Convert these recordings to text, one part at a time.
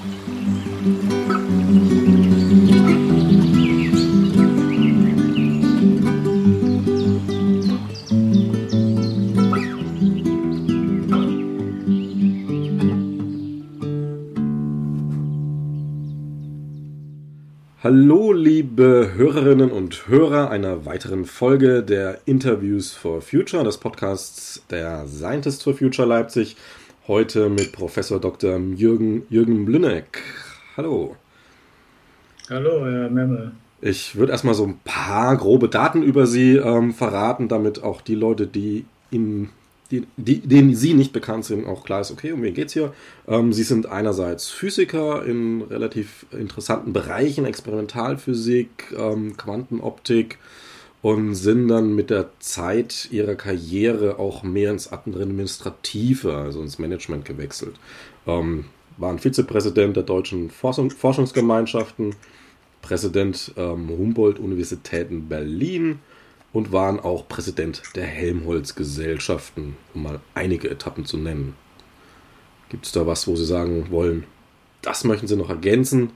Hallo liebe Hörerinnen und Hörer einer weiteren Folge der Interviews for Future, des Podcasts der Scientists for Future Leipzig. Heute mit Professor Dr. Jürgen Mlynek. Hallo. Hallo, Herr Memme. Ich würde erstmal so ein paar grobe Daten über Sie verraten, damit auch die Leute, denen Sie nicht bekannt sind, auch klar ist, okay, um wen geht's hier? Sie sind einerseits Physiker in relativ interessanten Bereichen, Experimentalphysik, Quantenoptik, und sind dann mit der Zeit ihrer Karriere auch mehr ins Administrative, also ins Management gewechselt. Waren Vizepräsident der Deutschen Forschungsgemeinschaften, Präsident Humboldt-Universität in Berlin, und waren auch Präsident der Helmholtz-Gesellschaften, um mal einige Etappen zu nennen. Gibt es da was, wo Sie sagen wollen, das möchten Sie noch ergänzen?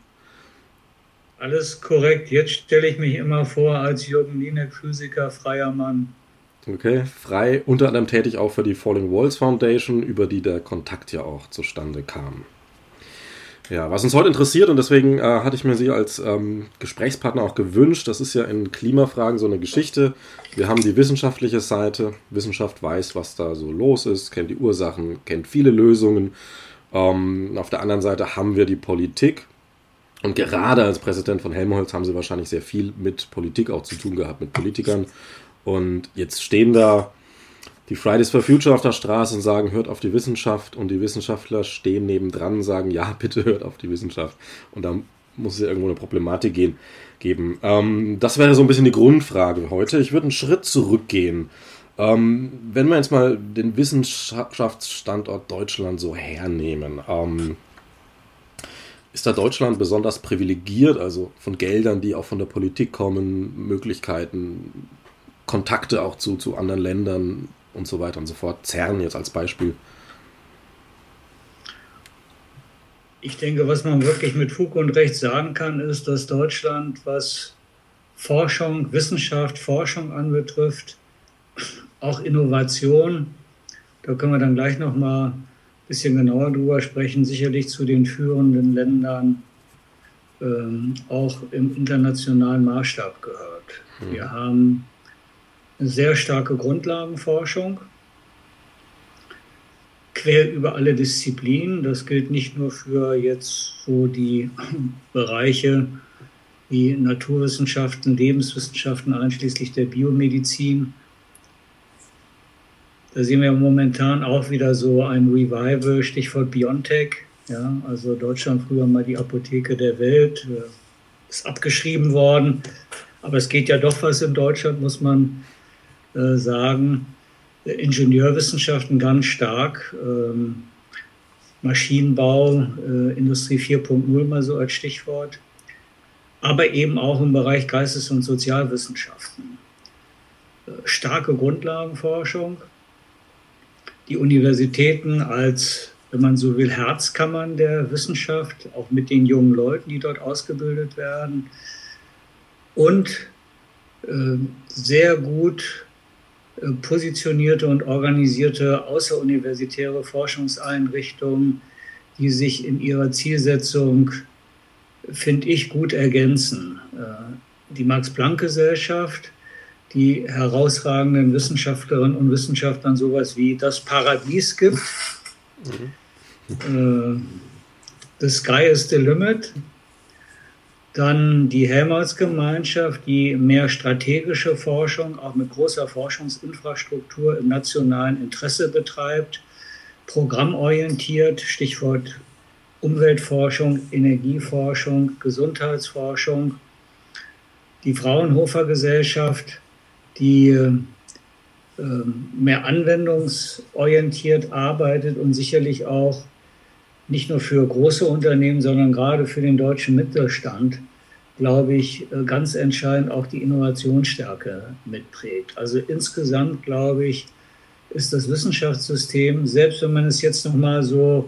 Alles korrekt. Jetzt stelle ich mich immer vor als Jürgen Mlynek, Physiker, freier Mann. Okay, frei, unter anderem tätig auch für die Falling Walls Foundation, über die der Kontakt ja auch zustande kam. Ja, was uns heute interessiert, und deswegen hatte ich mir Sie als Gesprächspartner auch gewünscht, das ist ja in Klimafragen so eine Geschichte. Wir haben die wissenschaftliche Seite, Wissenschaft weiß, was da so los ist, kennt die Ursachen, kennt viele Lösungen. Auf der anderen Seite haben wir die Politik, und gerade als Präsident von Helmholtz haben Sie wahrscheinlich sehr viel mit Politik auch zu tun gehabt, mit Politikern. Und jetzt stehen da die Fridays for Future auf der Straße und sagen, hört auf die Wissenschaft, und die Wissenschaftler stehen nebendran und sagen, ja, bitte hört auf die Wissenschaft. Und da muss es ja irgendwo eine Problematik geben. Das wäre so ein bisschen die Grundfrage heute. Ich würde einen Schritt zurückgehen. Wenn wir jetzt mal den Wissenschaftsstandort Deutschland so hernehmen, ist da Deutschland besonders privilegiert, also von Geldern, die auch von der Politik kommen, Möglichkeiten, Kontakte auch zu anderen Ländern und so weiter und so fort. CERN jetzt als Beispiel. Ich denke, was man wirklich mit Fug und Recht sagen kann, ist, dass Deutschland, was Forschung, Wissenschaft, Forschung anbetrifft, auch Innovation, da können wir dann gleich nochmal ein bisschen genauer drüber sprechen, sicherlich zu den führenden Ländern auch im internationalen Maßstab gehört. Wir haben eine sehr starke Grundlagenforschung, quer über alle Disziplinen. Das gilt nicht nur für jetzt so die Bereiche wie Naturwissenschaften, Lebenswissenschaften, einschließlich der Biomedizin. Da sehen wir momentan auch wieder so ein Revival, Stichwort BioNTech. Ja, also Deutschland früher mal die Apotheke der Welt, ist abgeschrieben worden. Aber es geht ja doch was in Deutschland, muss man sagen. Ingenieurwissenschaften ganz stark, Maschinenbau, Industrie 4.0 mal so als Stichwort, aber eben auch im Bereich Geistes- und Sozialwissenschaften. Starke Grundlagenforschung, die Universitäten als, wenn man so will, Herzkammern der Wissenschaft, auch mit den jungen Leuten, die dort ausgebildet werden, und sehr gut positionierte und organisierte außeruniversitäre Forschungseinrichtungen, die sich in ihrer Zielsetzung, finde ich, gut ergänzen. Die Max-Planck-Gesellschaft, die herausragenden Wissenschaftlerinnen und Wissenschaftlern sowas wie das Paradies gibt. The sky is the limit. Dann die Helmholtz-Gemeinschaft, die mehr strategische Forschung, auch mit großer Forschungsinfrastruktur im nationalen Interesse betreibt, programmorientiert, Stichwort Umweltforschung, Energieforschung, Gesundheitsforschung. Die Fraunhofer-Gesellschaft, die mehr anwendungsorientiert arbeitet und sicherlich auch nicht nur für große Unternehmen, sondern gerade für den deutschen Mittelstand, glaube ich, ganz entscheidend auch die Innovationsstärke mitprägt. Also insgesamt, glaube ich, ist das Wissenschaftssystem, selbst wenn man es jetzt nochmal so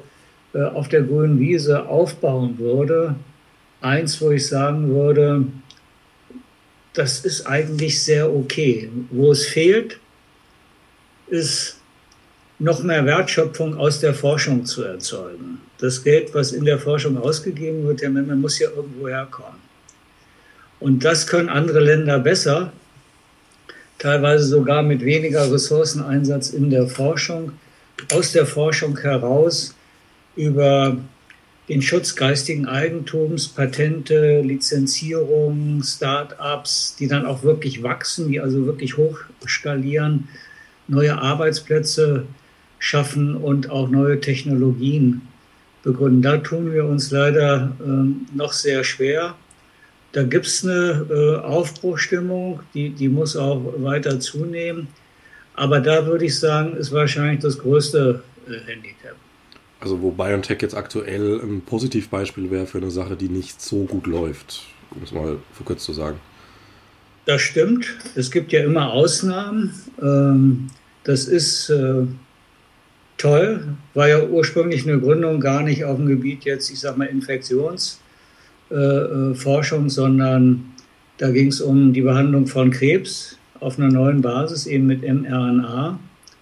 auf der grünen Wiese aufbauen würde. Eins, wo ich sagen würde, das ist eigentlich sehr okay. Wo es fehlt, ist noch mehr Wertschöpfung aus der Forschung zu erzeugen. Das Geld, was in der Forschung ausgegeben wird, man muss ja irgendwo herkommen. Und das können andere Länder besser, teilweise sogar mit weniger Ressourceneinsatz in der Forschung, aus der Forschung heraus über den Schutz geistigen Eigentums, Patente, Lizenzierung, Start-ups, die dann auch wirklich wachsen, die also wirklich hochskalieren, neue Arbeitsplätze schaffen und auch neue Technologien begründen. Da tun wir uns leider noch sehr schwer. Da gibt es eine Aufbruchstimmung, die muss auch weiter zunehmen. Aber da würde ich sagen, ist wahrscheinlich das größte Handicap. Also wo BioNTech jetzt aktuell ein Positivbeispiel wäre für eine Sache, die nicht so gut läuft, um es mal für kurz zu sagen. Das stimmt. Es gibt ja immer Ausnahmen. Das ist toll. War ja ursprünglich eine Gründung gar nicht auf dem Gebiet jetzt, ich sag mal, Infektionsforschung, sondern da ging es um die Behandlung von Krebs auf einer neuen Basis, eben mit mRNA.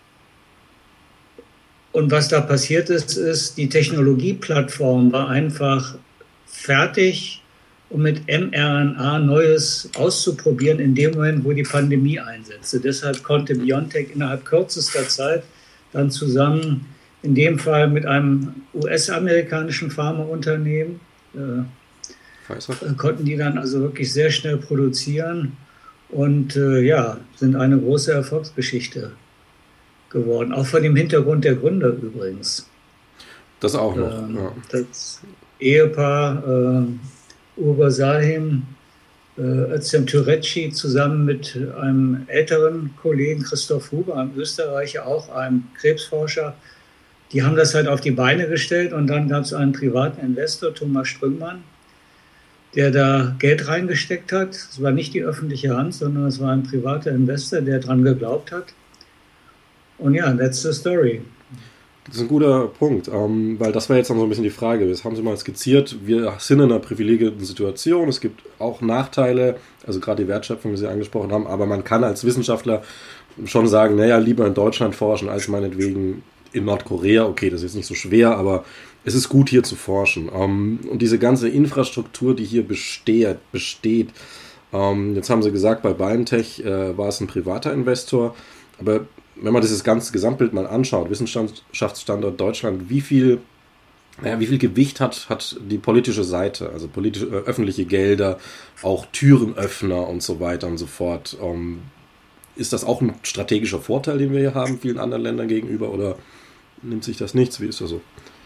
Und was da passiert ist, die Technologieplattform war einfach fertig, um mit mRNA Neues auszuprobieren in dem Moment, wo die Pandemie einsetzte. Deshalb konnte BioNTech innerhalb kürzester Zeit dann zusammen, in dem Fall mit einem US-amerikanischen Pharmaunternehmen, konnten die dann also wirklich sehr schnell produzieren und sind eine große Erfolgsgeschichte geworden. Auch vor dem Hintergrund der Gründer übrigens. Das auch noch. Ja. Das Ehepaar Uğur Şahin, Özlem Türeci zusammen mit einem älteren Kollegen Christoph Huber, einem Österreicher, auch einem Krebsforscher, die haben das halt auf die Beine gestellt und dann gab es einen privaten Investor, Thomas Strüngmann, der da Geld reingesteckt hat. Es war nicht die öffentliche Hand, sondern es war ein privater Investor, der dran geglaubt hat. Und ja, that's the story. Das ist ein guter Punkt, weil das war jetzt noch so ein bisschen die Frage. Das haben Sie mal skizziert. Wir sind in einer privilegierten Situation. Es gibt auch Nachteile, also gerade die Wertschöpfung, wie Sie angesprochen haben. Aber man kann als Wissenschaftler schon sagen, naja, lieber in Deutschland forschen als meinetwegen in Nordkorea. Okay, das ist jetzt nicht so schwer, aber es ist gut, hier zu forschen. Und diese ganze Infrastruktur, die hier besteht. Jetzt haben Sie gesagt, bei BioNTech war es ein privater Investor. Aber wenn man dieses ganze Gesamtbild mal anschaut, Wissenschaftsstandort Deutschland, wie viel Gewicht hat die politische Seite, also öffentliche Gelder, auch Türenöffner und so weiter und so fort. Ist das auch ein strategischer Vorteil, den wir hier haben, vielen anderen Ländern gegenüber, oder nimmt sich das nichts? Wie ist das so?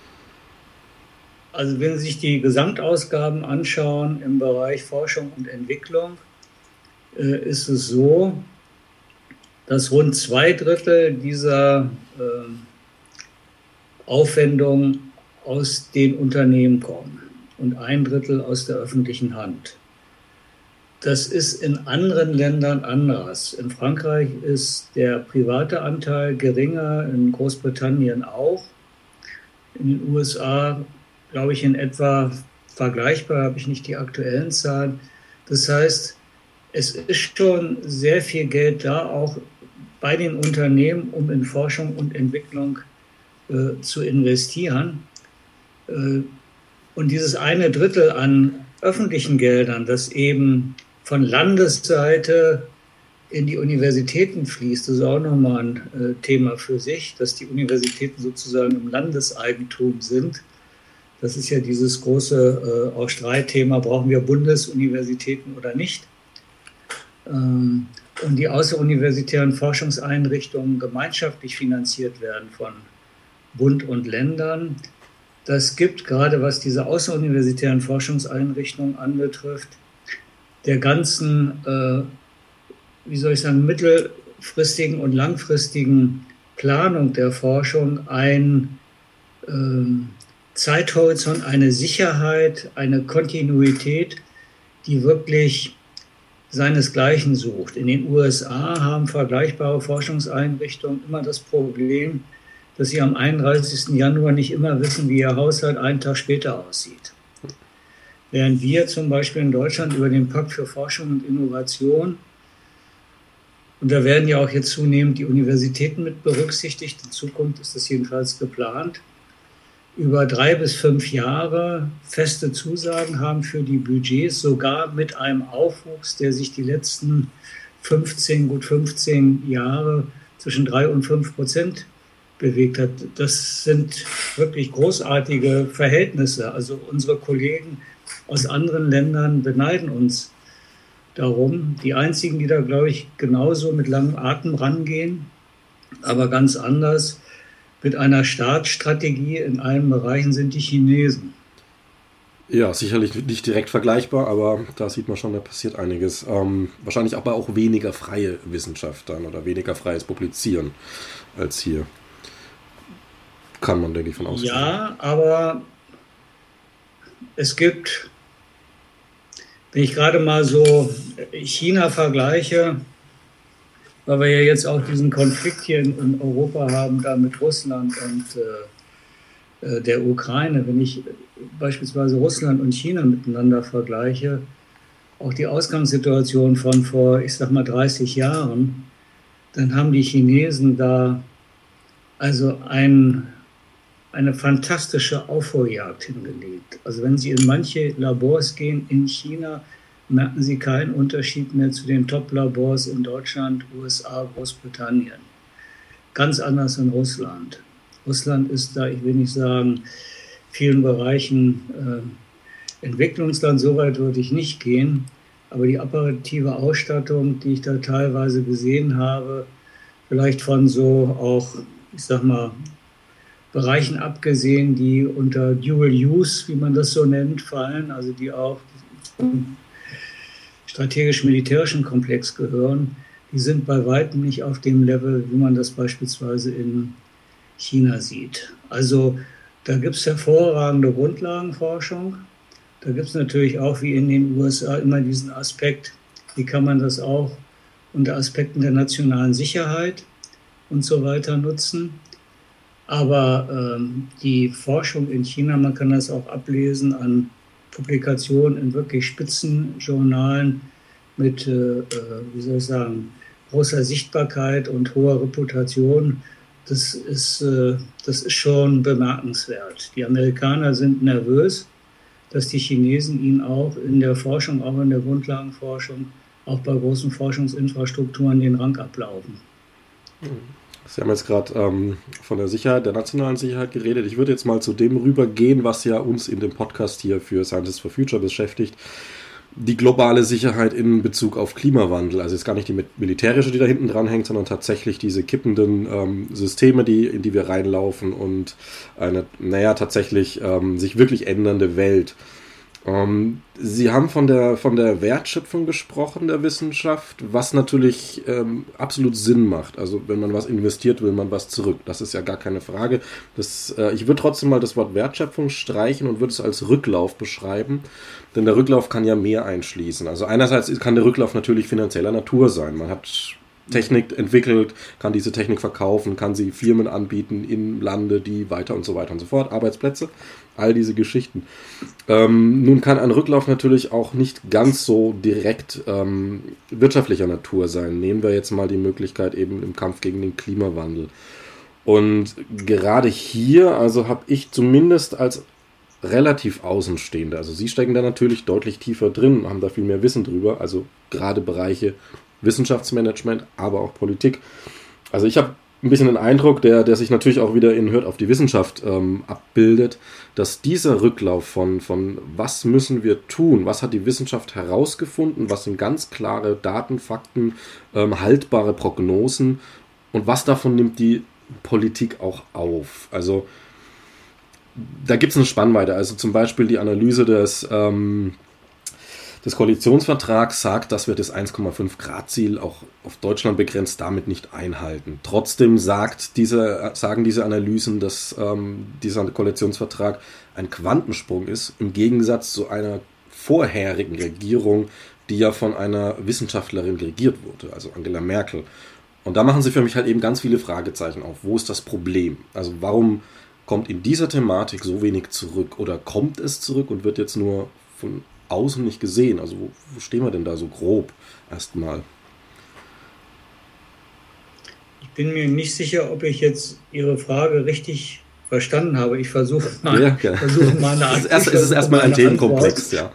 Also wenn Sie sich die Gesamtausgaben anschauen im Bereich Forschung und Entwicklung, ist es so, dass rund 2/3 dieser Aufwendungen aus den Unternehmen kommen und 1/3 aus der öffentlichen Hand. Das ist in anderen Ländern anders. In Frankreich ist der private Anteil geringer, in Großbritannien auch. In den USA, glaube ich, in etwa vergleichbar, habe ich nicht die aktuellen Zahlen. Das heißt, es ist schon sehr viel Geld da, auch bei den Unternehmen, um in Forschung und Entwicklung zu investieren. Und dieses 1/3 an öffentlichen Geldern, das eben von Landesseite in die Universitäten fließt, das ist auch nochmal ein Thema für sich, dass die Universitäten sozusagen im Landeseigentum sind. Das ist ja dieses große auch Streitthema, brauchen wir Bundesuniversitäten oder nicht? Und die außeruniversitären Forschungseinrichtungen gemeinschaftlich finanziert werden von Bund und Ländern. Das gibt gerade, was diese außeruniversitären Forschungseinrichtungen anbetrifft, der ganzen, mittelfristigen und langfristigen Planung der Forschung ein Zeithorizont, eine Sicherheit, eine Kontinuität, die wirklich seinesgleichen sucht. In den USA haben vergleichbare Forschungseinrichtungen immer das Problem, dass sie am 31. Januar nicht immer wissen, wie ihr Haushalt einen Tag später aussieht. Während wir zum Beispiel in Deutschland über den Pakt für Forschung und Innovation, und da werden ja auch jetzt zunehmend die Universitäten mit berücksichtigt, in Zukunft ist das jedenfalls geplant, über 3 bis 5 Jahre feste Zusagen haben für die Budgets, sogar mit einem Aufwuchs, der sich die letzten gut 15 Jahre zwischen 3 und 5% bewegt hat. Das sind wirklich großartige Verhältnisse. Also unsere Kollegen aus anderen Ländern beneiden uns darum. Die einzigen, die da, glaube ich, genauso mit langem Atem rangehen, aber ganz anders, mit einer Staatsstrategie in allen Bereichen, sind die Chinesen. Ja, sicherlich nicht direkt vergleichbar, aber da sieht man schon, da passiert einiges. Wahrscheinlich aber auch weniger freie Wissenschaft dann oder weniger freies Publizieren als hier. Kann man, denke ich, von ausgehen. Ja, aber es gibt, wenn ich gerade mal so China vergleiche, weil wir ja jetzt auch diesen Konflikt hier in Europa haben, da mit Russland und der Ukraine, wenn ich beispielsweise Russland und China miteinander vergleiche, auch die Ausgangssituation von vor, ich sag mal, 30 Jahren, dann haben die Chinesen da also eine fantastische Aufholjagd hingelegt. Also wenn Sie in manche Labors gehen in China, merken Sie keinen Unterschied mehr zu den Top-Labors in Deutschland, USA, Großbritannien. Ganz anders in Russland. Russland ist da, ich will nicht sagen, in vielen Bereichen Entwicklungsland, so weit würde ich nicht gehen, aber die apparative Ausstattung, die ich da teilweise gesehen habe, vielleicht von so auch, ich sag mal, Bereichen abgesehen, die unter Dual Use, wie man das so nennt, fallen, also die auch zum strategisch-militärischen Komplex gehören, die sind bei weitem nicht auf dem Level, wie man das beispielsweise in China sieht. Also da gibt es hervorragende Grundlagenforschung. Da gibt es natürlich auch, wie in den USA, immer diesen Aspekt, wie kann man das auch unter Aspekten der nationalen Sicherheit und so weiter nutzen. Aber die Forschung in China, man kann das auch ablesen an Publikationen in wirklich Spitzenjournalen mit, wie soll ich sagen, großer Sichtbarkeit und hoher Reputation. Das ist schon bemerkenswert. Die Amerikaner sind nervös, dass die Chinesen ihnen auch in der Forschung, auch in der Grundlagenforschung, auch bei großen Forschungsinfrastrukturen den Rang ablaufen. Sie haben jetzt gerade von der Sicherheit, der nationalen Sicherheit geredet. Ich würde jetzt mal zu dem rübergehen, was ja uns in dem Podcast hier für Scientists for Future beschäftigt. Die globale Sicherheit in Bezug auf Klimawandel. Also jetzt gar nicht die militärische, die da hinten dran hängt, sondern tatsächlich diese kippenden Systeme, in die wir reinlaufen und eine, tatsächlich sich wirklich ändernde Welt. Sie haben von der Wertschöpfung gesprochen, der Wissenschaft, was natürlich absolut Sinn macht. Also wenn man was investiert, will man was zurück. Das ist ja gar keine Frage. Ich würde trotzdem mal das Wort Wertschöpfung streichen und würde es als Rücklauf beschreiben. Denn der Rücklauf kann ja mehr einschließen. Also einerseits kann der Rücklauf natürlich finanzieller Natur sein. Man hat Technik entwickelt, kann diese Technik verkaufen, kann sie Firmen anbieten im Lande, die weiter und so weiter und so fort, Arbeitsplätze, all diese Geschichten. Nun kann ein Rücklauf natürlich auch nicht ganz so direkt wirtschaftlicher Natur sein. Nehmen wir jetzt mal die Möglichkeit eben im Kampf gegen den Klimawandel. Und gerade hier, also habe ich zumindest als relativ Außenstehende, also Sie stecken da natürlich deutlich tiefer drin, haben da viel mehr Wissen drüber, also gerade Bereiche Wissenschaftsmanagement, aber auch Politik. Also ich habe ein bisschen den Eindruck, der sich natürlich auch wieder in Hört auf die Wissenschaft abbildet, dass dieser Rücklauf von was müssen wir tun, was hat die Wissenschaft herausgefunden, was sind ganz klare Daten, Fakten, haltbare Prognosen und was davon nimmt die Politik auch auf. Also da gibt es eine Spannweite, also zum Beispiel die Analyse des Koalitionsvertrags sagt, dass wir das 1,5 Grad Ziel auch auf Deutschland begrenzt damit nicht einhalten. Trotzdem sagen diese Analysen, dass dieser Koalitionsvertrag ein Quantensprung ist, im Gegensatz zu einer vorherigen Regierung, die ja von einer Wissenschaftlerin regiert wurde, also Angela Merkel. Und da machen sie für mich halt eben ganz viele Fragezeichen auf. Wo ist das Problem? Also warum kommt in dieser Thematik so wenig zurück? Oder kommt es zurück und wird jetzt nur von außen nicht gesehen? Also wo stehen wir denn da so grob erstmal? Ich bin mir nicht sicher, ob ich jetzt Ihre Frage richtig verstanden habe. Ich versuche mal, eine Antwort. Es ist erstmal ein Themenkomplex, ja.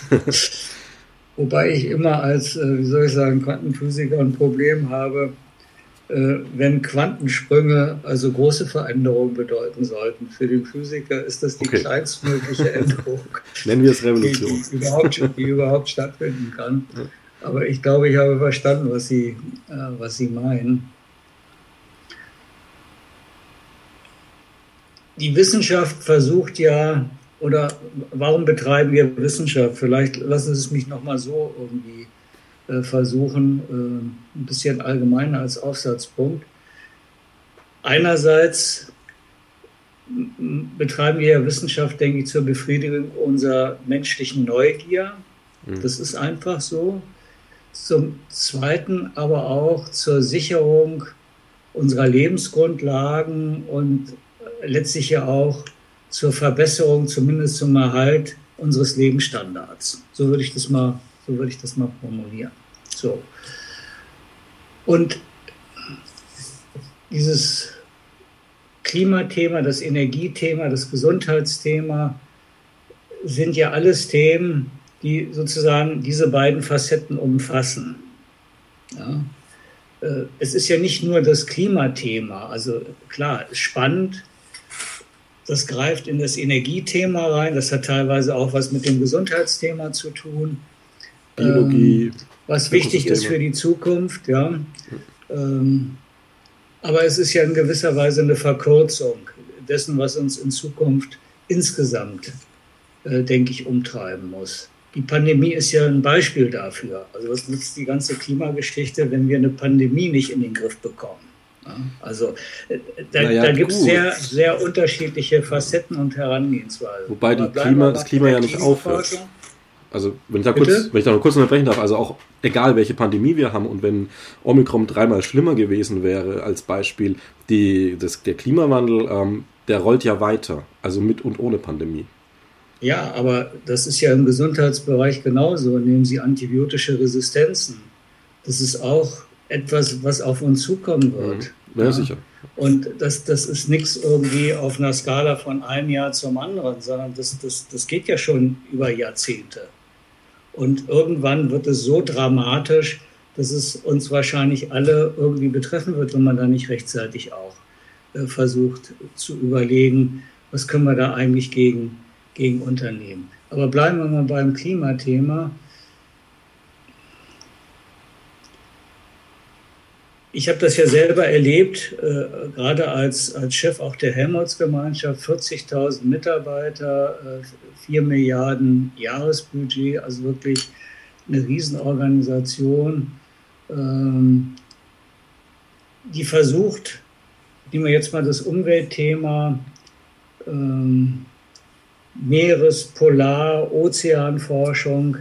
Wobei ich immer als, wie soll ich sagen, Quantenphysiker ein Problem habe, wenn Quantensprünge also große Veränderungen bedeuten sollten. Für den Physiker ist das die kleinstmögliche Änderung, nennen wir es Revolution, die überhaupt stattfinden kann. Aber ich glaube, ich habe verstanden, was Sie meinen. Die Wissenschaft versucht ja, oder warum betreiben wir Wissenschaft? Vielleicht lassen Sie es mich nochmal so irgendwie versuchen, ein bisschen allgemeiner als Aufsatzpunkt. Einerseits betreiben wir ja Wissenschaft, denke ich, zur Befriedigung unserer menschlichen Neugier. Das ist einfach so. Zum Zweiten aber auch zur Sicherung unserer Lebensgrundlagen und letztlich ja auch zur Verbesserung, zumindest zum Erhalt unseres Lebensstandards. So würde ich das mal formulieren. So. Und dieses Klimathema, das Energiethema, das Gesundheitsthema sind ja alles Themen, die sozusagen diese beiden Facetten umfassen. Ja. Es ist ja nicht nur das Klimathema, also klar, ist spannend, das greift in das Energiethema rein, das hat teilweise auch was mit dem Gesundheitsthema zu tun. Biologie. Was wichtig ist für die Zukunft, ja. Aber es ist ja in gewisser Weise eine Verkürzung dessen, was uns in Zukunft insgesamt, denke ich, umtreiben muss. Die Pandemie ist ja ein Beispiel dafür. Also was nutzt die ganze Klimageschichte, wenn wir eine Pandemie nicht in den Griff bekommen? Ja, also da gibt es sehr, sehr unterschiedliche Facetten und Herangehensweisen. Wobei das Klima ja nicht aufhört. Also wenn ich da noch kurz unterbrechen darf, also auch egal welche Pandemie wir haben und wenn Omikron 3-mal schlimmer gewesen wäre als Beispiel, der Klimawandel, der rollt ja weiter, also mit und ohne Pandemie. Ja, aber das ist ja im Gesundheitsbereich genauso. Nehmen Sie antibiotische Resistenzen. Das ist auch etwas, was auf uns zukommen wird. Ja, sicher. Und das ist nichts irgendwie auf einer Skala von einem Jahr zum anderen, sondern das geht ja schon über Jahrzehnte. Und irgendwann wird es so dramatisch, dass es uns wahrscheinlich alle irgendwie betreffen wird, wenn man da nicht rechtzeitig auch versucht zu überlegen, was können wir da eigentlich gegen unternehmen. Aber bleiben wir mal beim Klimathema. Ich habe das ja selber erlebt, gerade als Chef auch der Helmholtz-Gemeinschaft, 40.000 Mitarbeiter, 4 Milliarden Jahresbudget, also wirklich eine Riesenorganisation, die versucht, nehmen wir jetzt mal das Umweltthema, Meeres-, Polar-, Ozeanforschung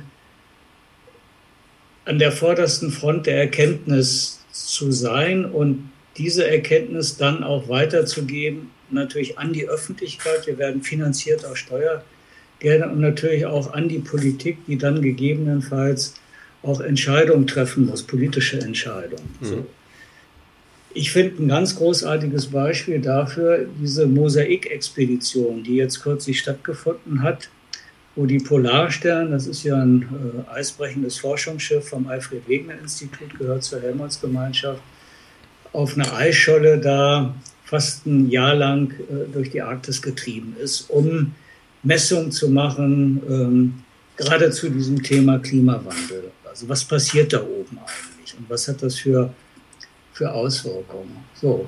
an der vordersten Front der Erkenntnis zu sein und diese Erkenntnis dann auch weiterzugeben, natürlich an die Öffentlichkeit. Wir werden finanziert aus Steuergeldern und natürlich auch an die Politik, die dann gegebenenfalls auch Entscheidungen treffen muss, politische Entscheidungen. So. Ich finde ein ganz großartiges Beispiel dafür diese Mosaik-Expedition, die jetzt kürzlich stattgefunden hat, wo die Polarstern, das ist ja ein eisbrechendes Forschungsschiff vom Alfred-Wegener-Institut, gehört zur Helmholtz-Gemeinschaft, auf einer Eisscholle da fast ein Jahr lang durch die Arktis getrieben ist, um Messungen zu machen, gerade zu diesem Thema Klimawandel. Also was passiert da oben eigentlich und was hat das für Auswirkungen? So.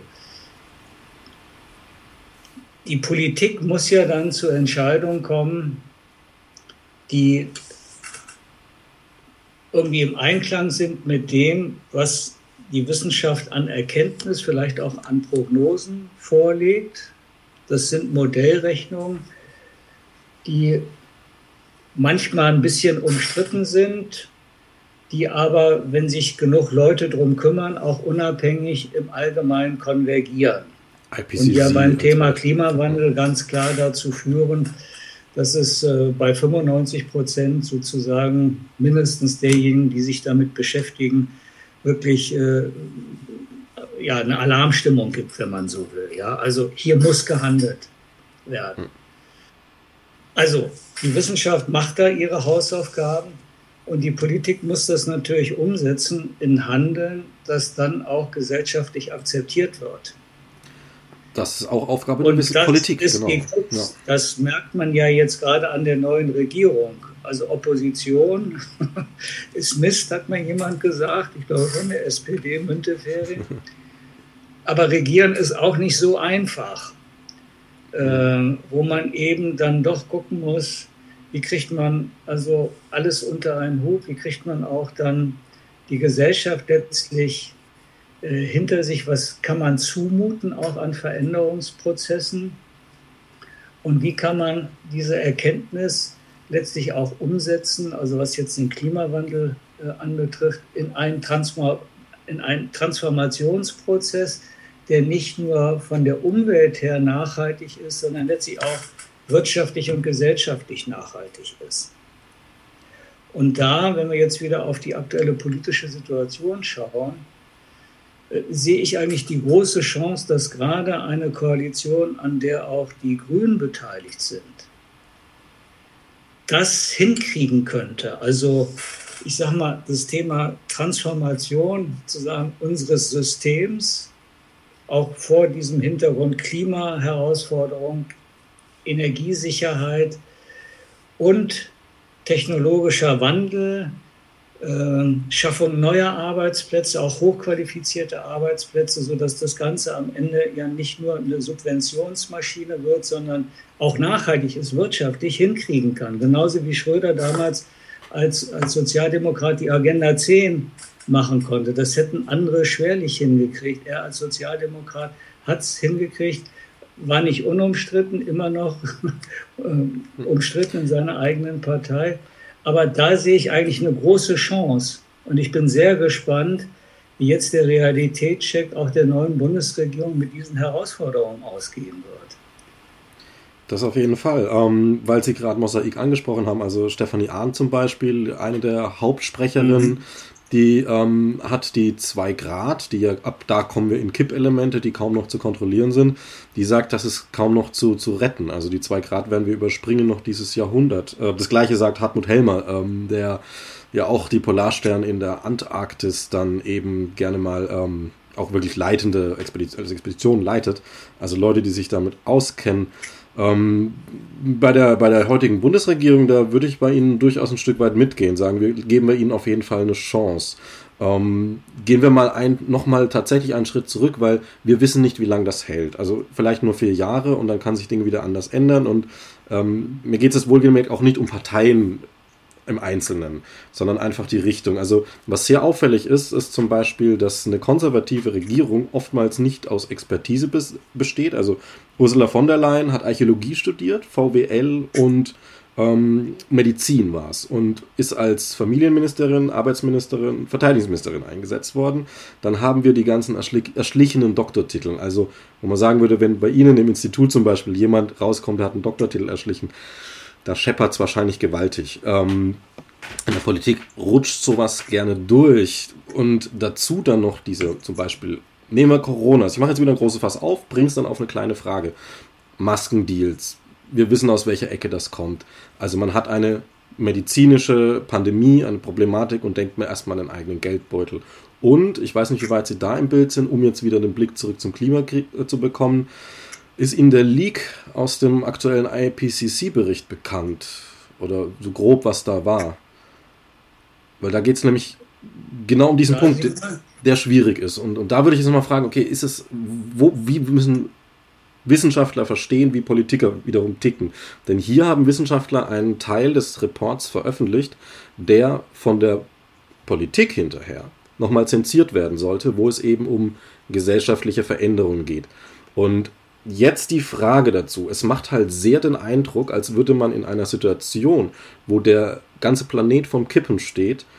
Die Politik muss ja dann zur Entscheidung kommen, die irgendwie im Einklang sind mit dem, was die Wissenschaft an Erkenntnis, vielleicht auch an Prognosen vorlegt. Das sind Modellrechnungen, die manchmal ein bisschen umstritten sind, die aber, wenn sich genug Leute drum kümmern, auch unabhängig im Allgemeinen konvergieren. IPCC und ja beim Thema Klimawandel ganz klar dazu führen, dass es bei 95% sozusagen mindestens derjenigen, die sich damit beschäftigen, wirklich eine Alarmstimmung gibt, wenn man so will. Ja? Also hier muss gehandelt werden. Also die Wissenschaft macht da ihre Hausaufgaben und die Politik muss das natürlich umsetzen in Handeln, das dann auch gesellschaftlich akzeptiert wird. Das ist auch Aufgabe der Politik. Genau. Das merkt man ja jetzt gerade an der neuen Regierung. Also Opposition ist Mist, hat mir jemand gesagt. Ich glaube von der SPD, Müntefering. Aber regieren ist auch nicht so einfach, wo man eben dann doch gucken muss, wie kriegt man also alles unter einen Hut, wie kriegt man auch dann die Gesellschaft letztlich hinter sich, was kann man zumuten auch an Veränderungsprozessen und wie kann man diese Erkenntnis letztlich auch umsetzen, also was jetzt den Klimawandel anbetrifft, in einen Transformationsprozess, der nicht nur von der Umwelt her nachhaltig ist, sondern letztlich auch wirtschaftlich und gesellschaftlich nachhaltig ist. Und da, wenn wir jetzt wieder auf die aktuelle politische Situation schauen, sehe ich eigentlich die große Chance, dass gerade eine Koalition, an der auch die Grünen beteiligt sind, das hinkriegen könnte. Also ich sage mal, das Thema Transformation sozusagen unseres Systems, auch vor diesem Hintergrund Klimaherausforderung, Energiesicherheit und technologischer Wandel, Schaffung neuer Arbeitsplätze, auch hochqualifizierte Arbeitsplätze, sodass das Ganze am Ende ja nicht nur eine Subventionsmaschine wird, sondern auch nachhaltig ist, wirtschaftlich hinkriegen kann. Genauso wie Schröder damals als Sozialdemokrat die Agenda 10 machen konnte. Das hätten andere schwerlich hingekriegt. Er als Sozialdemokrat hat es hingekriegt, war nicht unumstritten, immer noch umstritten in seiner eigenen Partei. Aber da sehe ich eigentlich eine große Chance. Und ich bin sehr gespannt, wie jetzt der Realitätscheck auch der neuen Bundesregierung mit diesen Herausforderungen ausgehen wird. Das auf jeden Fall, weil Sie gerade Mosaik angesprochen haben, also Stefanie Arndt zum Beispiel, eine der Hauptsprecherinnen, die hat die 2 Grad, die ja ab da kommen wir in Kippelemente, die kaum noch zu kontrollieren sind, die sagt, das ist kaum noch zu retten. Also die 2 Grad werden wir überspringen noch dieses Jahrhundert. Das gleiche sagt Hartmut Helmer, der ja auch die Polarstern in der Antarktis dann eben gerne mal auch wirklich leitende Expeditionen leitet. Also Leute, die sich damit auskennen. Bei der heutigen Bundesregierung, da würde ich bei Ihnen durchaus ein Stück weit mitgehen, geben wir Ihnen auf jeden Fall eine Chance. Gehen wir mal nochmal tatsächlich einen Schritt zurück, weil wir wissen nicht, wie lange das hält. Also vielleicht nur 4 Jahre und dann kann sich Dinge wieder anders ändern und mir geht es wohlgemerkt auch nicht um Parteien im Einzelnen, sondern einfach die Richtung. Also was sehr auffällig ist zum Beispiel, dass eine konservative Regierung oftmals nicht aus Expertise besteht. Also Ursula von der Leyen hat Archäologie studiert, VWL und Medizin war es und ist als Familienministerin, Arbeitsministerin, Verteidigungsministerin eingesetzt worden. Dann haben wir die ganzen erschlichenen Doktortitel. Also wo man sagen würde, wenn bei Ihnen im Institut zum Beispiel jemand rauskommt, der hat einen Doktortitel erschlichen, da scheppert es wahrscheinlich gewaltig. In der Politik rutscht sowas gerne durch. Und dazu dann noch diese, zum Beispiel, nehmen wir Corona. Ich mache jetzt wieder ein großes Fass auf, bringe es dann auf eine kleine Frage. Maskendeals. Wir wissen, aus welcher Ecke das kommt. Also man hat eine medizinische Pandemie, eine Problematik und denkt mir erstmal an den eigenen Geldbeutel. Und, ich weiß nicht, wie weit Sie da im Bild sind, um jetzt wieder den Blick zurück zum Klimakrieg zu bekommen, ist Ihnen der Leak aus dem aktuellen IPCC-Bericht bekannt? Oder so grob, was da war? Weil da geht es nämlich genau um diesen Punkt, der schwierig ist. Und da würde ich jetzt mal fragen, okay, wie müssen Wissenschaftler verstehen, wie Politiker wiederum ticken? Denn hier haben Wissenschaftler einen Teil des Reports veröffentlicht, der von der Politik hinterher nochmal zensiert werden sollte, wo es eben um gesellschaftliche Veränderungen geht. Und jetzt die Frage dazu. Es macht halt sehr den Eindruck, als würde man in einer Situation, wo der ganze Planet vom Kippen steht,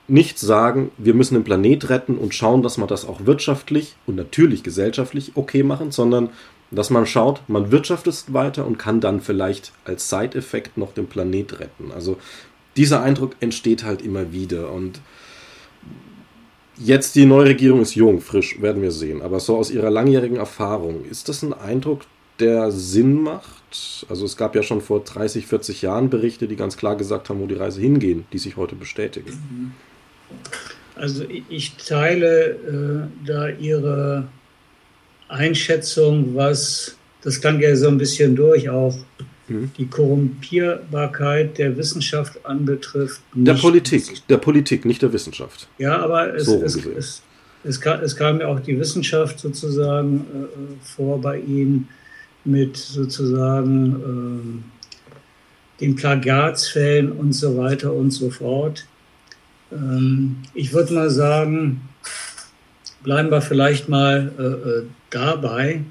nicht sagen, wir müssen den Planet retten und schauen, dass wir das auch wirtschaftlich und natürlich gesellschaftlich okay machen, sondern dass man schaut, man wirtschaftet weiter und kann dann vielleicht als Side-Effekt noch den Planet retten. Also dieser Eindruck entsteht halt immer wieder. Und jetzt die neue Regierung ist jung, frisch, werden wir sehen. Aber so aus ihrer langjährigen Erfahrung, ist das ein Eindruck, der Sinn macht? Also es gab ja schon vor 30, 40 Jahren Berichte, die ganz klar gesagt haben, wo die Reise hingehen, die sich heute bestätigen. Also ich teile da Ihre Einschätzung, was, das klang ja so ein bisschen durch, auch die Korrumpierbarkeit der Wissenschaft anbetrifft. Der Politik, nicht der Wissenschaft. Ja, aber es kam ja auch die Wissenschaft sozusagen vor bei Ihnen mit sozusagen den Plagiatsfällen und so weiter und so fort. Ich würde mal sagen, bleiben wir vielleicht mal dabei.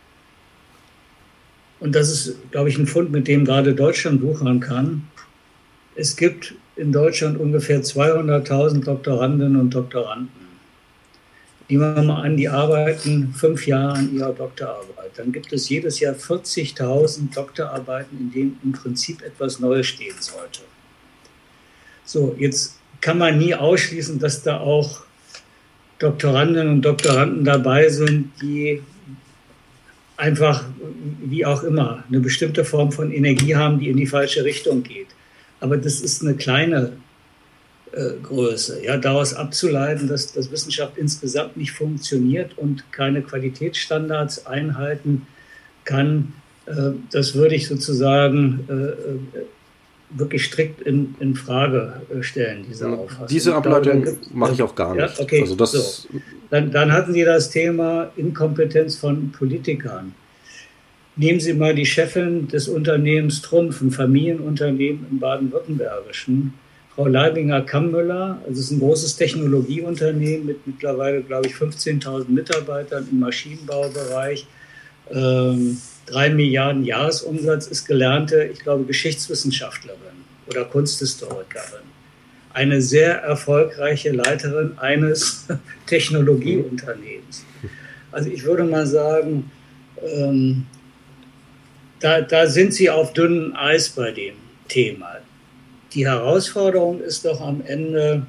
Und das ist, glaube ich, ein Fund, mit dem gerade Deutschland wuchern kann. Es gibt in Deutschland ungefähr 200.000 Doktorandinnen und Doktoranden. Nehmen wir mal an, die arbeiten 5 Jahre an ihrer Doktorarbeit. Dann gibt es jedes Jahr 40.000 Doktorarbeiten, in denen im Prinzip etwas Neues stehen sollte. So, jetzt kann man nie ausschließen, dass da auch Doktorandinnen und Doktoranden dabei sind, die einfach, wie auch immer, eine bestimmte Form von Energie haben, die in die falsche Richtung geht. Aber das ist eine kleine Größe. Ja, daraus abzuleiten, dass Wissenschaft insgesamt nicht funktioniert und keine Qualitätsstandards einhalten kann, das würde ich sozusagen wirklich strikt in Frage stellen, diese Auffassung. Diese Ableitung mache ich auch gar nicht. Ja, okay, also das so. Dann hatten Sie das Thema Inkompetenz von Politikern. Nehmen Sie mal die Chefin des Unternehmens Trumpf, ein Familienunternehmen im Baden-Württembergischen, Frau Leibinger-Kammüller. Also es ist ein großes Technologieunternehmen mit mittlerweile, glaube ich, 15.000 Mitarbeitern im Maschinenbaubereich. 3 Milliarden Jahresumsatz, ist gelernte, ich glaube, Geschichtswissenschaftlerin oder Kunsthistorikerin. Eine sehr erfolgreiche Leiterin eines Technologieunternehmens. Also ich würde mal sagen, da sind Sie auf dünnem Eis bei dem Thema. Die Herausforderung ist doch am Ende,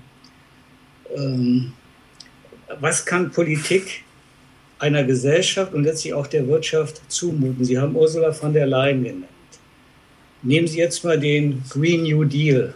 was kann Politik einer Gesellschaft und letztlich auch der Wirtschaft zumuten? Sie haben Ursula von der Leyen genannt. Nehmen Sie jetzt mal den Green New Deal.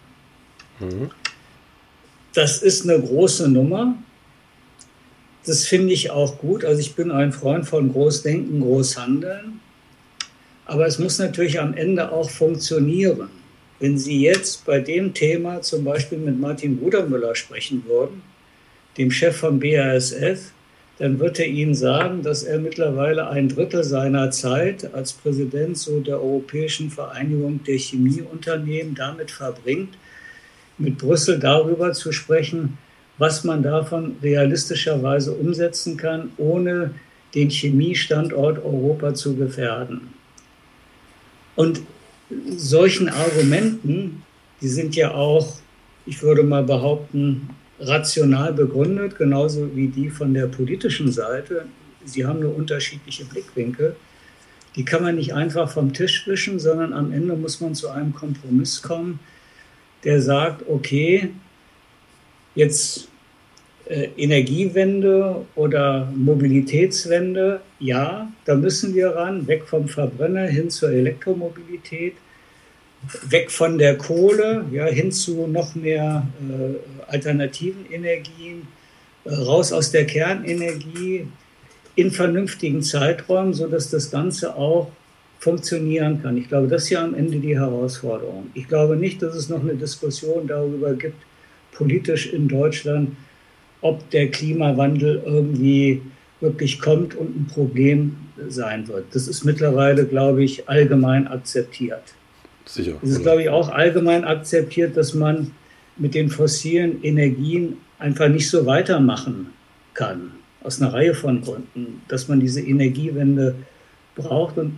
Das ist eine große Nummer. Das finde ich auch gut. Also ich bin ein Freund von Großdenken, Großhandeln. Aber es muss natürlich am Ende auch funktionieren. Wenn Sie jetzt bei dem Thema zum Beispiel mit Martin Brudermüller sprechen würden, dem Chef vom BASF, dann wird er Ihnen sagen, dass er mittlerweile 1/3 seiner Zeit als Präsident so der Europäischen Vereinigung der Chemieunternehmen damit verbringt, mit Brüssel darüber zu sprechen, was man davon realistischerweise umsetzen kann, ohne den Chemiestandort Europa zu gefährden. Und solchen Argumenten, die sind ja auch, ich würde mal behaupten, rational begründet, genauso wie die von der politischen Seite. Sie haben nur unterschiedliche Blickwinkel. Die kann man nicht einfach vom Tisch wischen, sondern am Ende muss man zu einem Kompromiss kommen, der sagt, okay, jetzt Energiewende oder Mobilitätswende, ja, da müssen wir ran, weg vom Verbrenner hin zur Elektromobilität, weg von der Kohle, ja, hin zu noch mehr alternativen Energien, raus aus der Kernenergie in vernünftigen Zeiträumen, sodass das Ganze auch funktionieren kann. Ich glaube, das ist ja am Ende die Herausforderung. Ich glaube nicht, dass es noch eine Diskussion darüber gibt, politisch in Deutschland, ob der Klimawandel irgendwie wirklich kommt und ein Problem sein wird. Das ist mittlerweile, glaube ich, allgemein akzeptiert. Sicher. Es ist, glaube ich, auch allgemein akzeptiert, dass man mit den fossilen Energien einfach nicht so weitermachen kann. Aus einer Reihe von Gründen. Dass man diese Energiewende braucht. Und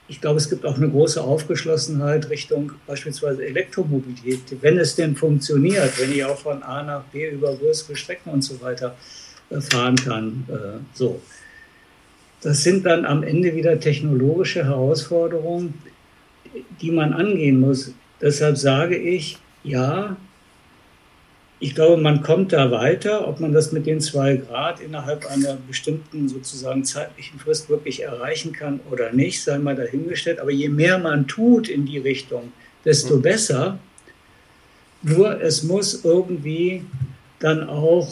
ich glaube, es gibt auch eine große Aufgeschlossenheit Richtung beispielsweise Elektromobilität, wenn es denn funktioniert, wenn ich auch von A nach B über größere Strecken und so weiter fahren kann. So. Das sind dann am Ende wieder technologische Herausforderungen, die man angehen muss. Deshalb sage ich, ja, ich glaube, man kommt da weiter. Ob man das mit den 2 Grad innerhalb einer bestimmten sozusagen zeitlichen Frist wirklich erreichen kann oder nicht, sei mal dahingestellt. Aber je mehr man tut in die Richtung, desto besser. Nur es muss irgendwie dann auch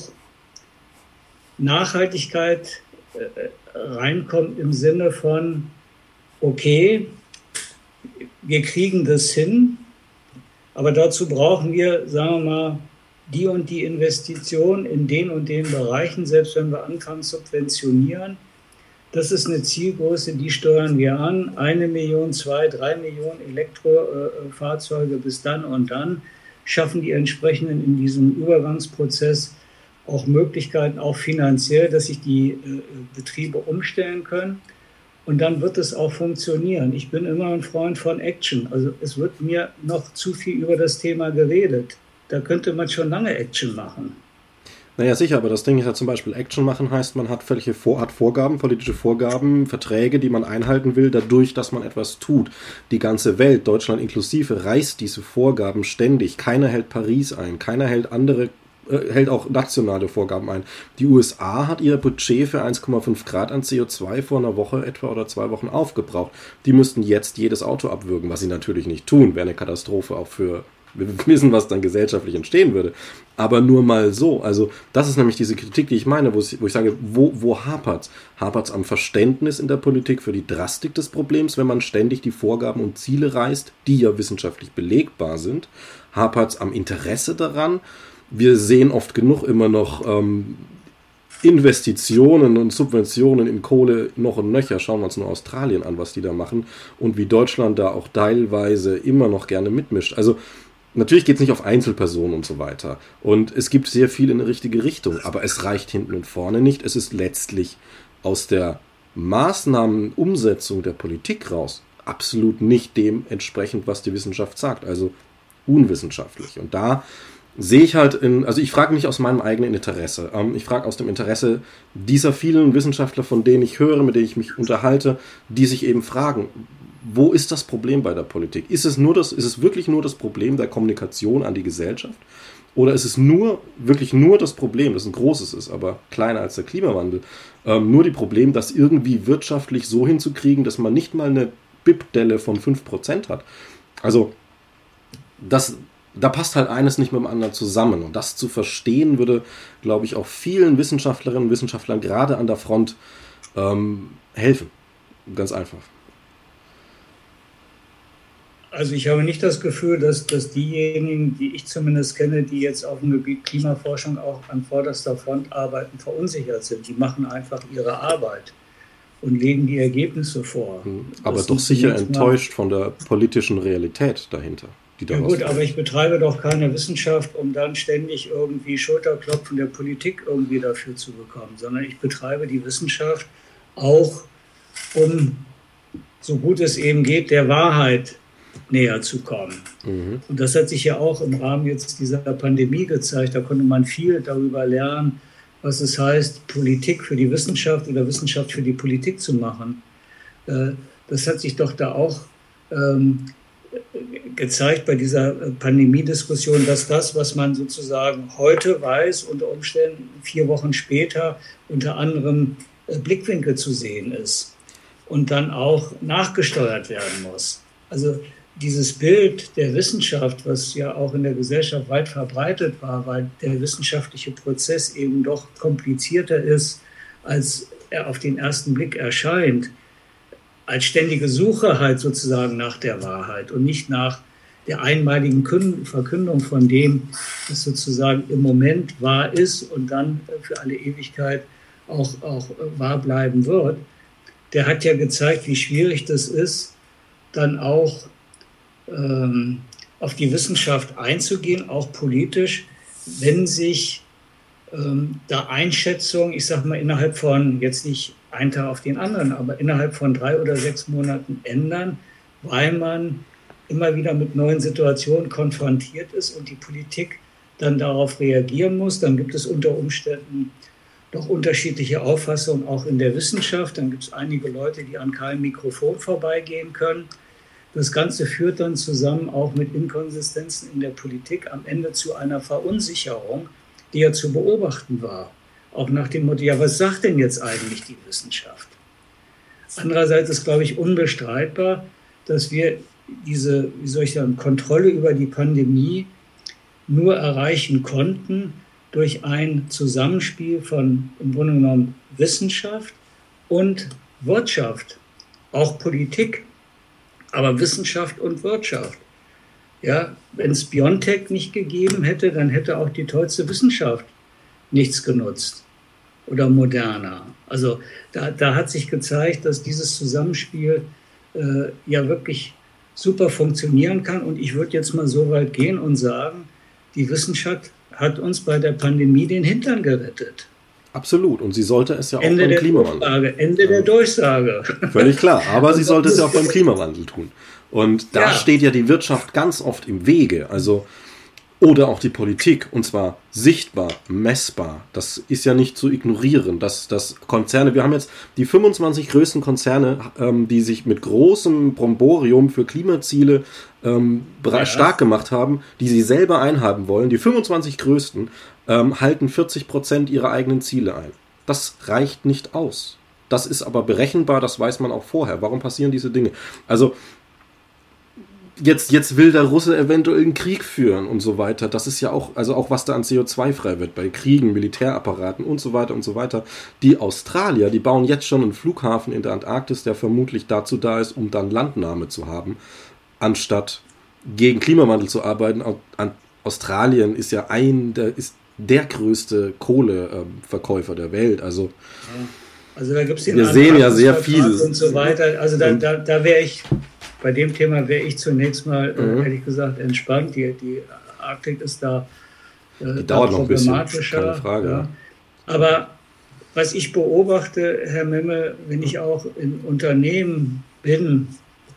Nachhaltigkeit reinkommen im Sinne von, okay, wir kriegen das hin, aber dazu brauchen wir, sagen wir mal, die und die Investition in den und den Bereichen, selbst wenn wir anfangen zu subventionieren. Das ist eine Zielgröße, die steuern wir an. 1 Million, 2, 3 Millionen Elektrofahrzeuge bis dann und dann schaffen die entsprechenden in diesem Übergangsprozess auch Möglichkeiten, auch finanziell, dass sich die Betriebe umstellen können. Und dann wird es auch funktionieren. Ich bin immer ein Freund von Action. Also es wird mir noch zu viel über das Thema geredet. Da könnte man schon lange Action machen. Naja, sicher, aber das Ding ist ja zum Beispiel, Action machen heißt, man hat Vorgaben, politische Vorgaben, Verträge, die man einhalten will, dadurch, dass man etwas tut. Die ganze Welt, Deutschland inklusive, reißt diese Vorgaben ständig. Keiner hält Paris ein, keiner hält auch nationale Vorgaben ein. Die USA hat ihr Budget für 1,5 Grad an CO2 vor einer Woche etwa oder 2 Wochen aufgebraucht. Die müssten jetzt jedes Auto abwürgen, was sie natürlich nicht tun. Wäre eine Katastrophe auch für... Wir wissen, was dann gesellschaftlich entstehen würde. Aber nur mal so. Also das ist nämlich diese Kritik, die ich meine, wo ich sage, wo hapert's? Hapert's am Verständnis in der Politik für die Drastik des Problems, wenn man ständig die Vorgaben und Ziele reißt, die ja wissenschaftlich belegbar sind? Hapert's am Interesse daran? Wir sehen oft genug immer noch Investitionen und Subventionen in Kohle noch und nöcher. Schauen wir uns nur Australien an, was die da machen und wie Deutschland da auch teilweise immer noch gerne mitmischt. Also natürlich geht es nicht auf Einzelpersonen und so weiter. Und es gibt sehr viel in die richtige Richtung, aber es reicht hinten und vorne nicht. Es ist letztlich aus der Maßnahmenumsetzung der Politik raus absolut nicht dem entsprechend, was die Wissenschaft sagt. Also unwissenschaftlich. Und da sehe ich halt also ich frage nicht aus meinem eigenen Interesse. Ich frage aus dem Interesse dieser vielen Wissenschaftler, von denen ich höre, mit denen ich mich unterhalte, die sich eben fragen, wo ist das Problem bei der Politik? Ist es wirklich nur das Problem der Kommunikation an die Gesellschaft? Oder ist es wirklich nur das Problem, das ein großes ist, aber kleiner als der Klimawandel, nur die Problem, das irgendwie wirtschaftlich so hinzukriegen, dass man nicht mal eine BIP-Delle von 5% hat? Also, da passt halt eines nicht mit dem anderen zusammen. Und das zu verstehen würde, glaube ich, auch vielen Wissenschaftlerinnen und Wissenschaftlern gerade an der Front helfen. Ganz einfach. Also ich habe nicht das Gefühl, dass diejenigen, die ich zumindest kenne, die jetzt auf dem Gebiet Klimaforschung auch an vorderster Front arbeiten, verunsichert sind. Die machen einfach ihre Arbeit und legen die Ergebnisse vor. Aber doch sicher enttäuscht von der politischen Realität dahinter. Ja gut, aber ich betreibe doch keine Wissenschaft, um dann ständig irgendwie Schulterklopfen der Politik irgendwie dafür zu bekommen, sondern ich betreibe die Wissenschaft auch, um, so gut es eben geht, der Wahrheit näher zu kommen. Und das hat sich ja auch im Rahmen jetzt dieser Pandemie gezeigt. Da konnte man viel darüber lernen, was es heißt, Politik für die Wissenschaft oder Wissenschaft für die Politik zu machen. Das hat sich doch da auch gezeigt bei dieser Pandemiediskussion, dass das, was man sozusagen heute weiß, unter Umständen 4 Wochen später unter anderem Blickwinkel zu sehen ist und dann auch nachgesteuert werden muss. Also dieses Bild der Wissenschaft, was ja auch in der Gesellschaft weit verbreitet war, weil der wissenschaftliche Prozess eben doch komplizierter ist, als er auf den ersten Blick erscheint, als ständige Suche halt sozusagen nach der Wahrheit und nicht nach der einmaligen Verkündung von dem, was sozusagen im Moment wahr ist und dann für alle Ewigkeit auch wahr bleiben wird, der hat ja gezeigt, wie schwierig das ist, dann auch auf die Wissenschaft einzugehen, auch politisch, wenn sich da Einschätzungen, ich sage mal, innerhalb von, jetzt nicht einen Tag auf den anderen, aber innerhalb von 3 oder 6 Monaten ändern, weil man immer wieder mit neuen Situationen konfrontiert ist und die Politik dann darauf reagieren muss. Dann gibt es unter Umständen doch unterschiedliche Auffassungen auch in der Wissenschaft. Dann gibt es einige Leute, die an keinem Mikrofon vorbeigehen können. Das Ganze führt dann zusammen auch mit Inkonsistenzen in der Politik am Ende zu einer Verunsicherung, die ja zu beobachten war. Auch nach dem Motto, ja, was sagt denn jetzt eigentlich die Wissenschaft? Andererseits ist, glaube ich, unbestreitbar, dass wir diese, wie soll ich sagen, Kontrolle über die Pandemie nur erreichen konnten durch ein Zusammenspiel von, im Grunde genommen, Wissenschaft und Wirtschaft, auch Politik, aber Wissenschaft und Wirtschaft. Ja, wenn es BioNTech nicht gegeben hätte, dann hätte auch die tollste Wissenschaft nichts genutzt oder Moderna. Also da hat sich gezeigt, dass dieses Zusammenspiel ja wirklich super funktionieren kann. Und ich würde jetzt mal so weit gehen und sagen, die Wissenschaft hat uns bei der Pandemie den Hintern gerettet. Absolut. Und sie sollte es ja auch Ende beim Klimawandel. Ende der Durchsage. Völlig klar. Aber sie sollte es ja auch beim Klimawandel tun. Und da steht ja die Wirtschaft ganz oft im Wege. Also, oder auch die Politik. Und zwar sichtbar, messbar. Das ist ja nicht zu ignorieren. Dass Konzerne, wir haben jetzt die 25 größten Konzerne, die sich mit großem Bromborium für Klimaziele stark gemacht haben, die sie selber einhalten wollen. Die 25 größten halten 40% ihrer eigenen Ziele ein. Das reicht nicht aus. Das ist aber berechenbar, das weiß man auch vorher. Warum passieren diese Dinge? Also jetzt will der Russe eventuell einen Krieg führen und so weiter. Das ist ja auch, also auch was da an CO2 frei wird bei Kriegen, Militärapparaten und so weiter und so weiter. Die Australier, die bauen jetzt schon einen Flughafen in der Antarktis, der vermutlich dazu da ist, um dann Landnahme zu haben, anstatt gegen Klimawandel zu arbeiten. Australien ist ja der größte Kohleverkäufer der Welt. Also da gibt es den wir sehen ja sehr viel und so weiter. Also da wäre ich, bei dem Thema wäre ich zunächst mal, ehrlich gesagt, entspannt. Die Arktik ist da die dauert noch ein bisschen, keine Frage. Ja. Aber was ich beobachte, Herr Memme, wenn ich auch in Unternehmen bin,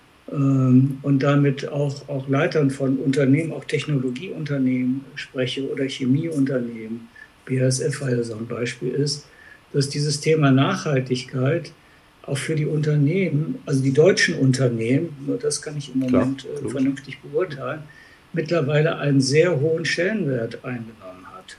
und damit auch Leitern von Unternehmen, auch Technologieunternehmen spreche oder Chemieunternehmen, BASF, weil das so ein Beispiel ist, dass dieses Thema Nachhaltigkeit auch für die Unternehmen, also die deutschen Unternehmen, nur das kann ich im Moment vernünftig beurteilen, mittlerweile einen sehr hohen Stellenwert eingenommen hat.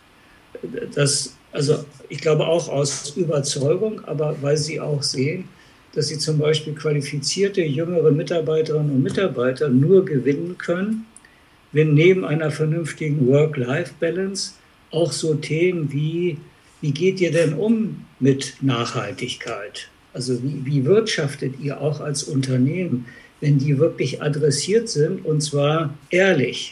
Also ich glaube auch aus Überzeugung, aber weil sie auch sehen, dass sie zum Beispiel qualifizierte jüngere Mitarbeiterinnen und Mitarbeiter nur gewinnen können, wenn neben einer vernünftigen Work-Life-Balance auch so Themen wie geht ihr denn um mit Nachhaltigkeit? Also wie wirtschaftet ihr auch als Unternehmen, wenn die wirklich adressiert sind und zwar ehrlich?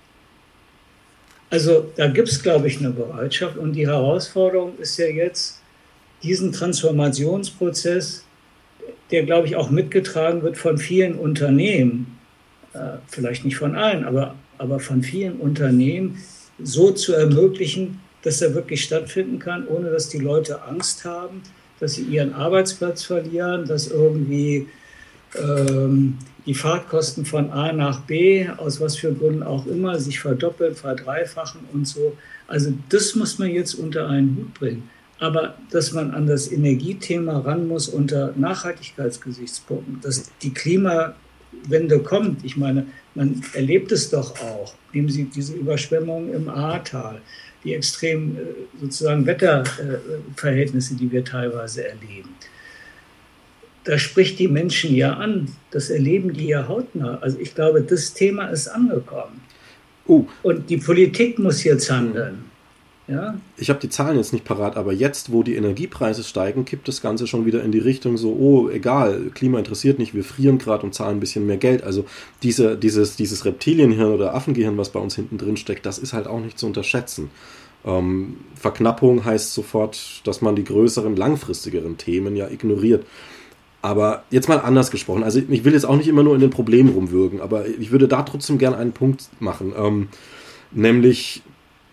Also da gibt es, glaube ich, eine Bereitschaft und die Herausforderung ist ja jetzt, diesen Transformationsprozess, der, glaube ich, auch mitgetragen wird von vielen Unternehmen, vielleicht nicht von allen, aber von vielen Unternehmen, so zu ermöglichen, dass er wirklich stattfinden kann, ohne dass die Leute Angst haben, dass sie ihren Arbeitsplatz verlieren, dass irgendwie die Fahrtkosten von A nach B, aus was für Gründen auch immer, sich verdoppeln, verdreifachen und so. Also das muss man jetzt unter einen Hut bringen. Aber dass man an das Energiethema ran muss unter Nachhaltigkeitsgesichtspunkten, dass die Klimawende kommt. Ich meine, man erlebt es doch auch. Nehmen Sie diese Überschwemmungen im Ahrtal, die extremen sozusagen Wetterverhältnisse, die wir teilweise erleben. Da spricht die Menschen ja an. Das erleben die ja hautnah. Also ich glaube, das Thema ist angekommen. Und die Politik muss jetzt handeln. Ja? Ich habe die Zahlen jetzt nicht parat, aber jetzt, wo die Energiepreise steigen, kippt das Ganze schon wieder in die Richtung so, egal, Klima interessiert nicht, wir frieren gerade und zahlen ein bisschen mehr Geld. Also dieses Reptilienhirn oder Affengehirn, was bei uns hinten drin steckt, das ist halt auch nicht zu unterschätzen. Verknappung heißt sofort, dass man die größeren, langfristigeren Themen ja ignoriert. Aber jetzt mal anders gesprochen, also ich will jetzt auch nicht immer nur in den Problemen rumwürgen, aber ich würde da trotzdem gerne einen Punkt machen, nämlich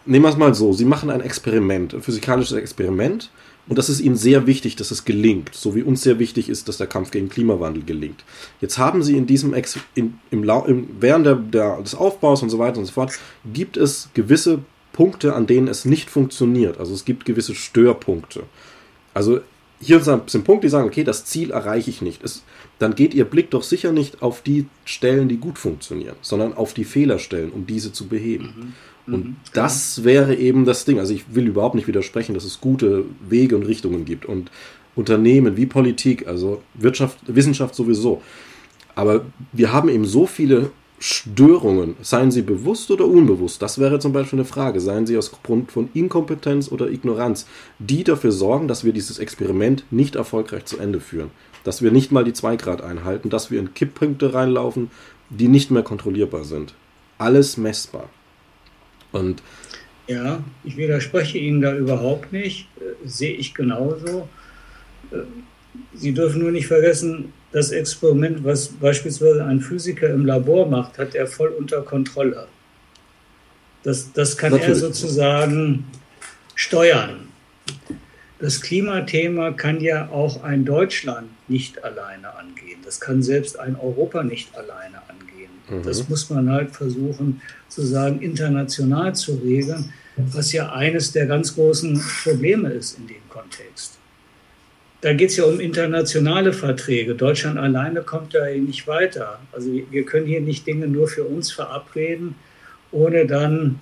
nehmen wir es mal so, Sie machen ein Experiment, ein physikalisches Experiment, und das ist Ihnen sehr wichtig, dass es gelingt, so wie uns sehr wichtig ist, dass der Kampf gegen Klimawandel gelingt. Jetzt haben Sie in diesem während des Aufbaus und so weiter und so fort, gibt es gewisse Punkte, an denen es nicht funktioniert. Also es gibt gewisse Störpunkte. Also hier sind Punkte, die sagen, okay, das Ziel erreiche ich nicht. Dann geht Ihr Blick doch sicher nicht auf die Stellen, die gut funktionieren, sondern auf die Fehlerstellen, um diese zu beheben. Und das wäre eben das Ding. Also ich will überhaupt nicht widersprechen, dass es gute Wege und Richtungen gibt und Unternehmen wie Politik, also Wissenschaft sowieso. Aber wir haben eben so viele Störungen, seien sie bewusst oder unbewusst, das wäre zum Beispiel eine Frage, seien sie aus Grund von Inkompetenz oder Ignoranz, die dafür sorgen, dass wir dieses Experiment nicht erfolgreich zu Ende führen. Dass wir nicht mal die 2 Grad einhalten, dass wir in Kipppunkte reinlaufen, die nicht mehr kontrollierbar sind. Alles messbar. Und ja, ich widerspreche Ihnen da überhaupt nicht, sehe ich genauso. Sie dürfen nur nicht vergessen, das Experiment, was beispielsweise ein Physiker im Labor macht, hat er voll unter Kontrolle. Das kann er sozusagen steuern. Das Klimathema kann ja auch ein Deutschland nicht alleine angehen. Das kann selbst ein Europa nicht alleine angehen. Das muss man halt versuchen, sozusagen international zu regeln, was ja eines der ganz großen Probleme ist in dem Kontext. Da geht es ja um internationale Verträge. Deutschland alleine kommt da nicht weiter. Also wir können hier nicht Dinge nur für uns verabreden, ohne dann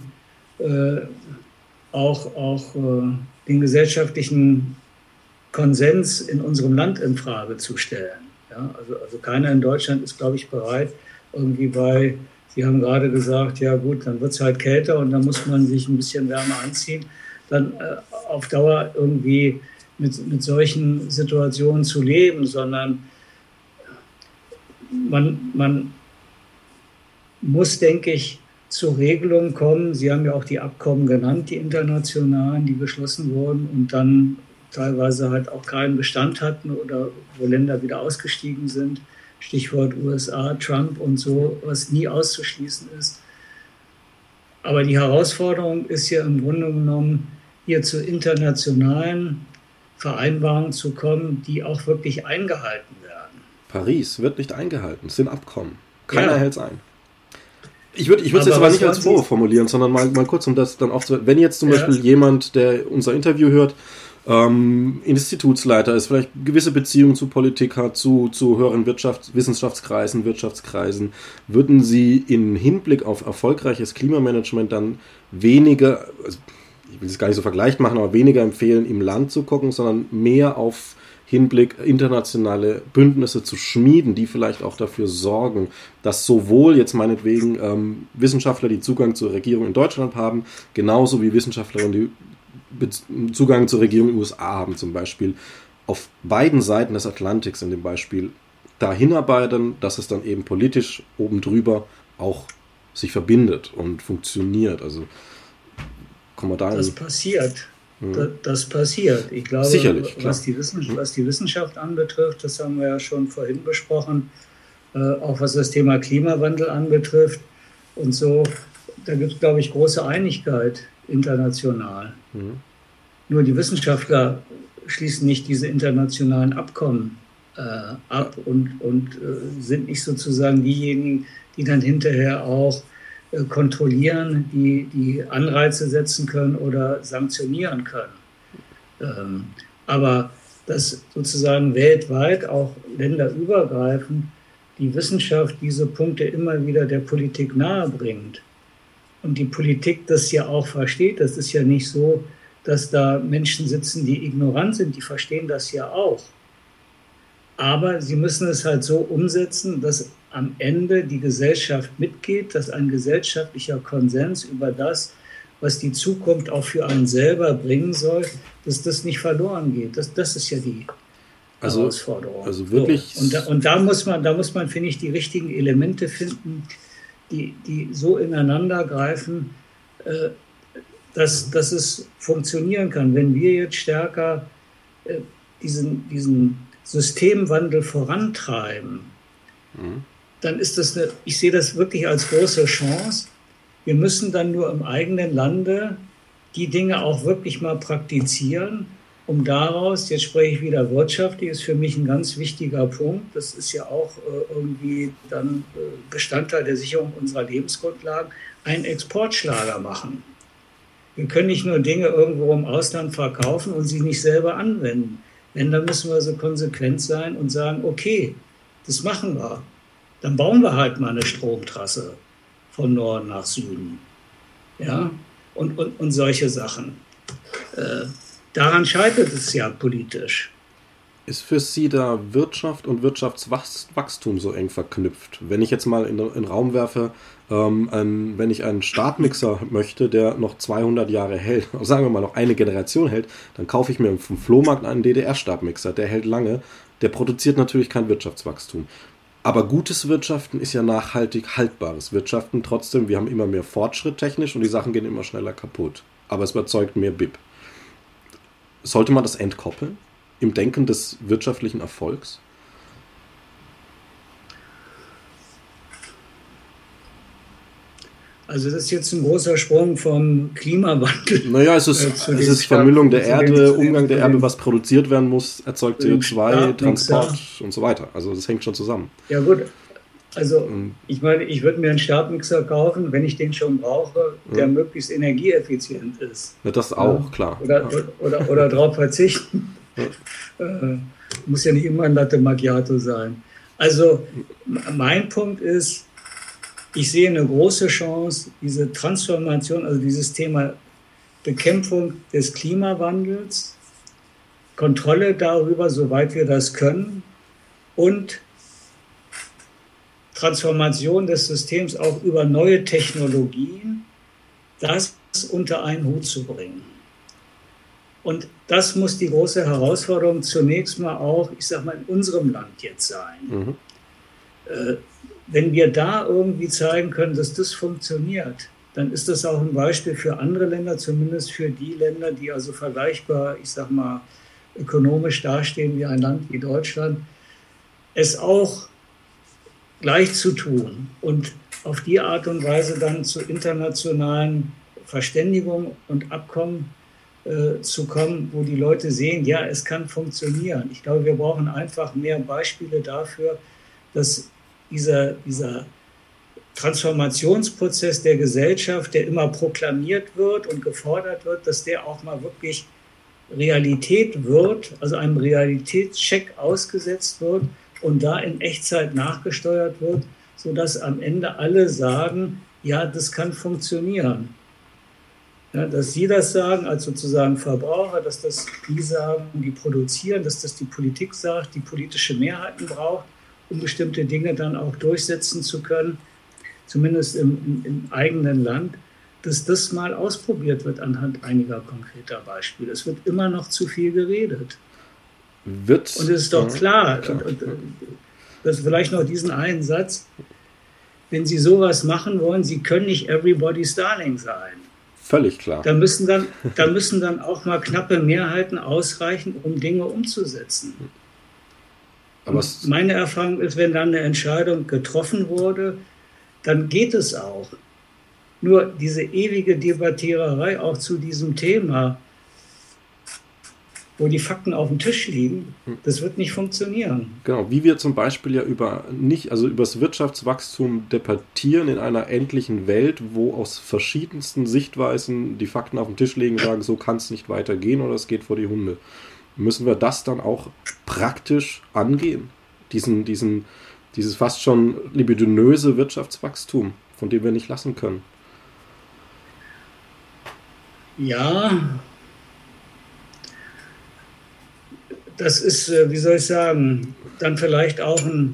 auch den gesellschaftlichen Konsens in unserem Land in Frage zu stellen. Ja, also keiner in Deutschland ist, glaube ich, bereit, irgendwie Sie haben gerade gesagt, ja gut, dann wird es halt kälter und dann muss man sich ein bisschen wärmer anziehen, dann auf Dauer irgendwie mit solchen Situationen zu leben, sondern man muss, denke ich, zu Regelungen kommen. Sie haben ja auch die Abkommen genannt, die internationalen, die geschlossen wurden und dann teilweise halt auch keinen Bestand hatten oder wo Länder wieder ausgestiegen sind. Stichwort USA, Trump und so, was nie auszuschließen ist. Aber die Herausforderung ist ja im Grunde genommen, hier zu internationalen Vereinbarungen zu kommen, die auch wirklich eingehalten werden. Paris wird nicht eingehalten, es sind Abkommen. Keiner hält es ein. Ich würde es jetzt aber nicht als Vorwurf formulieren, sondern mal kurz, um das dann aufzuwerten. Wenn jetzt zum Beispiel jemand, der unser Interview hört, Institutsleiter ist, vielleicht gewisse Beziehungen zu Politik hat, zu höheren Wissenschaftskreisen, Wirtschaftskreisen, würden Sie im Hinblick auf erfolgreiches Klimamanagement dann weniger, also ich will es gar nicht so vergleicht machen, aber weniger empfehlen, im Land zu gucken, sondern mehr auf Hinblick internationale Bündnisse zu schmieden, die vielleicht auch dafür sorgen, dass sowohl jetzt meinetwegen Wissenschaftler, die Zugang zur Regierung in Deutschland haben, genauso wie Wissenschaftlerinnen, die Zugang zur Regierung in den USA haben zum Beispiel, auf beiden Seiten des Atlantiks in dem Beispiel da hinarbeiten, dass es dann eben politisch oben drüber auch sich verbindet und funktioniert. Also kommen wir da Das passiert. Das passiert. Ich glaube, sicherlich, was die Wissenschaft anbetrifft, das haben wir ja schon vorhin besprochen, auch was das Thema Klimawandel anbetrifft und so, da gibt es, glaube ich, große Einigkeit international. Nur die Wissenschaftler schließen nicht diese internationalen Abkommen ab und sind nicht sozusagen diejenigen, die dann hinterher auch kontrollieren, die Anreize setzen können oder sanktionieren können. Aber dass sozusagen weltweit, auch länderübergreifend, die Wissenschaft diese Punkte immer wieder der Politik nahebringt und die Politik das ja auch versteht, das ist ja nicht so, dass da Menschen sitzen, die ignorant sind, die verstehen das ja auch. Aber sie müssen es halt so umsetzen, dass am Ende die Gesellschaft mitgeht, dass ein gesellschaftlicher Konsens über das, was die Zukunft auch für einen selber bringen soll, dass das nicht verloren geht. Das ist ja die Herausforderung. Also wirklich. So. Und da muss man, finde ich, die richtigen Elemente finden, die so ineinander greifen, dass es funktionieren kann. Wenn wir jetzt stärker diesen Systemwandel vorantreiben, dann ist ich sehe das wirklich als große Chance. Wir müssen dann nur im eigenen Lande die Dinge auch wirklich mal praktizieren, um daraus, jetzt spreche ich wieder wirtschaftlich, ist für mich ein ganz wichtiger Punkt, das ist ja auch irgendwie dann Bestandteil der Sicherung unserer Lebensgrundlagen, einen Exportschlager machen. Wir können nicht nur Dinge irgendwo im Ausland verkaufen und sie nicht selber anwenden. Wenn, dann müssen wir so konsequent sein und sagen, okay, das machen wir. Dann bauen wir halt mal eine Stromtrasse von Norden nach Süden. Ja, und solche Sachen. Daran scheitert es ja politisch. Ist für Sie da Wirtschaft und Wirtschaftswachstum so eng verknüpft? Wenn ich jetzt mal in den Raum werfe, wenn ich einen Stabmixer möchte, der noch 200 Jahre hält, sagen wir mal noch eine Generation hält, dann kaufe ich mir vom Flohmarkt einen DDR-Stabmixer, der hält lange, der produziert natürlich kein Wirtschaftswachstum. Aber gutes Wirtschaften ist ja nachhaltig haltbares Wirtschaften. Trotzdem, wir haben immer mehr Fortschritt technisch und die Sachen gehen immer schneller kaputt. Aber es erzeugt mehr BIP. Sollte man das entkoppeln im Denken des wirtschaftlichen Erfolgs? Also das ist jetzt ein großer Sprung vom Klimawandel. Naja, es ist Vermüllung der Erde, Umgang der Erde, was produziert werden muss, erzeugt CO2, Transport und so weiter. Also das hängt schon zusammen. Ja gut, also ich meine, ich würde mir einen Stabmixer kaufen, wenn ich den schon brauche, der möglichst energieeffizient ist. Ja, das auch, klar. Oder darauf verzichten. Muss ja nicht immer ein Latte Macchiato sein. Also mein Punkt ist, ich sehe eine große Chance, diese Transformation, also dieses Thema Bekämpfung des Klimawandels, Kontrolle darüber, soweit wir das können, und Transformation des Systems auch über neue Technologien, das unter einen Hut zu bringen. Und das muss die große Herausforderung zunächst mal auch, ich sag mal, in unserem Land jetzt sein. Wenn wir da irgendwie zeigen können, dass das funktioniert, dann ist das auch ein Beispiel für andere Länder, zumindest für die Länder, die also vergleichbar, ich sag mal, ökonomisch dastehen wie ein Land wie Deutschland, es auch gleich zu tun und auf die Art und Weise dann zu internationalen Verständigungen und Abkommen zu kommen, wo die Leute sehen, ja, es kann funktionieren. Ich glaube, wir brauchen einfach mehr Beispiele dafür, dass dieser Transformationsprozess der Gesellschaft, der immer proklamiert wird und gefordert wird, dass der auch mal wirklich Realität wird, also einem Realitätscheck ausgesetzt wird und da in Echtzeit nachgesteuert wird, sodass am Ende alle sagen, ja, das kann funktionieren. Ja, dass Sie das sagen als sozusagen Verbraucher, dass das die sagen, die produzieren, dass das die Politik sagt, die politische Mehrheiten braucht, um bestimmte Dinge dann auch durchsetzen zu können, zumindest im eigenen Land, dass das mal ausprobiert wird anhand einiger konkreter Beispiele. Es wird immer noch zu viel geredet. Und es ist doch klar. Und das vielleicht noch diesen einen Satz, wenn Sie sowas machen wollen, Sie können nicht everybody's darling sein. Völlig klar. Da müssen dann auch mal knappe Mehrheiten ausreichen, um Dinge umzusetzen. Aber meine Erfahrung ist, wenn dann eine Entscheidung getroffen wurde, dann geht es auch. Nur diese ewige Debattiererei auch zu diesem Thema, wo die Fakten auf dem Tisch liegen, das wird nicht funktionieren. Genau, wie wir zum Beispiel ja über das Wirtschaftswachstum debattieren in einer endlichen Welt, wo aus verschiedensten Sichtweisen die Fakten auf den Tisch legen und sagen, so kann es nicht weitergehen oder es geht vor die Hunde. Müssen wir das dann auch praktisch angehen? Dieses fast schon libidinöse Wirtschaftswachstum, von dem wir nicht lassen können. Ja, das ist, wie soll ich sagen, dann vielleicht auch ein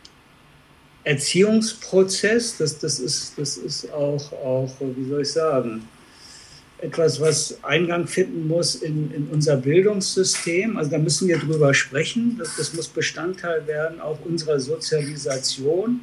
Erziehungsprozess. Das ist auch, wie soll ich sagen, etwas, was Eingang finden muss in unser Bildungssystem. Also da müssen wir drüber sprechen. Das muss Bestandteil werden auch unserer Sozialisation.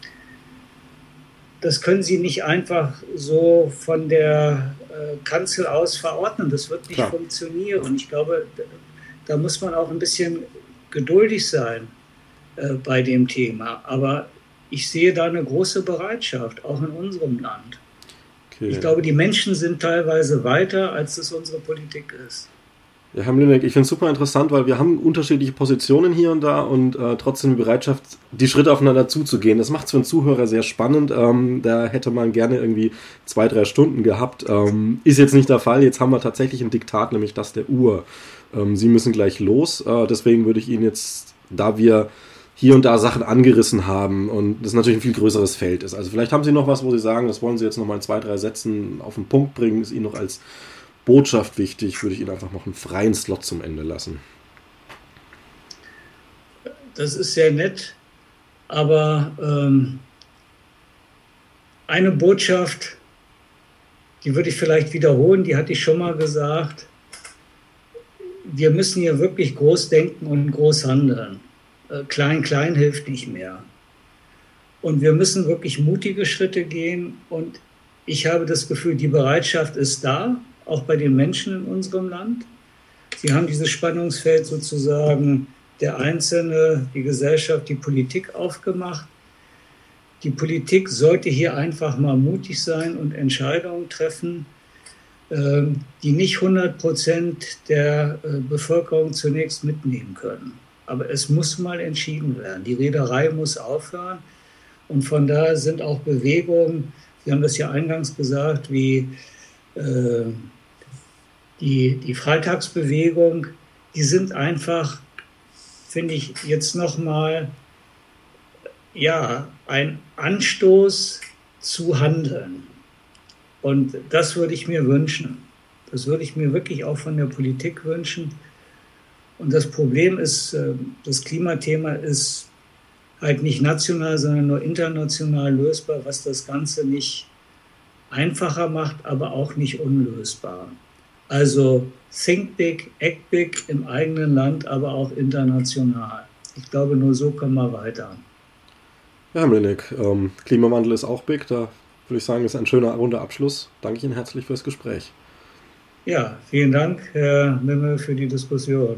Das können Sie nicht einfach so von der Kanzel aus verordnen. Das wird nicht funktionieren. Und ich glaube, da muss man auch ein bisschen geduldig sein bei dem Thema. Aber ich sehe da eine große Bereitschaft, auch in unserem Land. Okay. Ich glaube, die Menschen sind teilweise weiter, als es unsere Politik ist. Ja, Herr Mlinek, ich finde es super interessant, weil wir haben unterschiedliche Positionen hier und da und trotzdem die Bereitschaft, die Schritte aufeinander zuzugehen. Das macht es für einen Zuhörer sehr spannend. Da hätte man gerne irgendwie 2-3 Stunden gehabt. Ist jetzt nicht der Fall. Jetzt haben wir tatsächlich ein Diktat, nämlich das der Uhr. Sie müssen gleich los. Deswegen würde ich Ihnen jetzt, da wir hier und da Sachen angerissen haben und das natürlich ein viel größeres Feld ist. Also vielleicht haben Sie noch was, wo Sie sagen, das wollen Sie jetzt nochmal in 2-3 Sätzen auf den Punkt bringen, ist Ihnen noch als Botschaft wichtig, würde ich Ihnen einfach noch einen freien Slot zum Ende lassen. Das ist sehr nett, aber eine Botschaft, die würde ich vielleicht wiederholen, die hatte ich schon mal gesagt. Wir müssen hier wirklich groß denken und groß handeln. Klein, klein hilft nicht mehr. Und wir müssen wirklich mutige Schritte gehen und ich habe das Gefühl, die Bereitschaft ist da, auch bei den Menschen in unserem Land. Sie haben dieses Spannungsfeld sozusagen der Einzelne, die Gesellschaft, die Politik aufgemacht. Die Politik sollte hier einfach mal mutig sein und Entscheidungen treffen, die nicht 100% der Bevölkerung zunächst mitnehmen können. Aber es muss mal entschieden werden. Die Reederei muss aufhören. Und von daher sind auch Bewegungen, Sie haben das ja eingangs gesagt, wie die Freitagsbewegung, die sind einfach, finde ich, jetzt nochmal ein Anstoß zu handeln. Und das würde ich mir wünschen. Das würde ich mir wirklich auch von der Politik wünschen. Und das Problem ist, das Klimathema ist halt nicht national, sondern nur international lösbar, was das Ganze nicht einfacher macht, aber auch nicht unlösbar. Also think big, act big im eigenen Land, aber auch international. Ich glaube, nur so kommen wir weiter. Ja, Herr Mlinek, Klimawandel ist auch big, da würde ich sagen, ist ein schöner runder Abschluss. Danke Ihnen herzlich fürs Gespräch. Ja, vielen Dank, Herr Mimmel, für die Diskussion.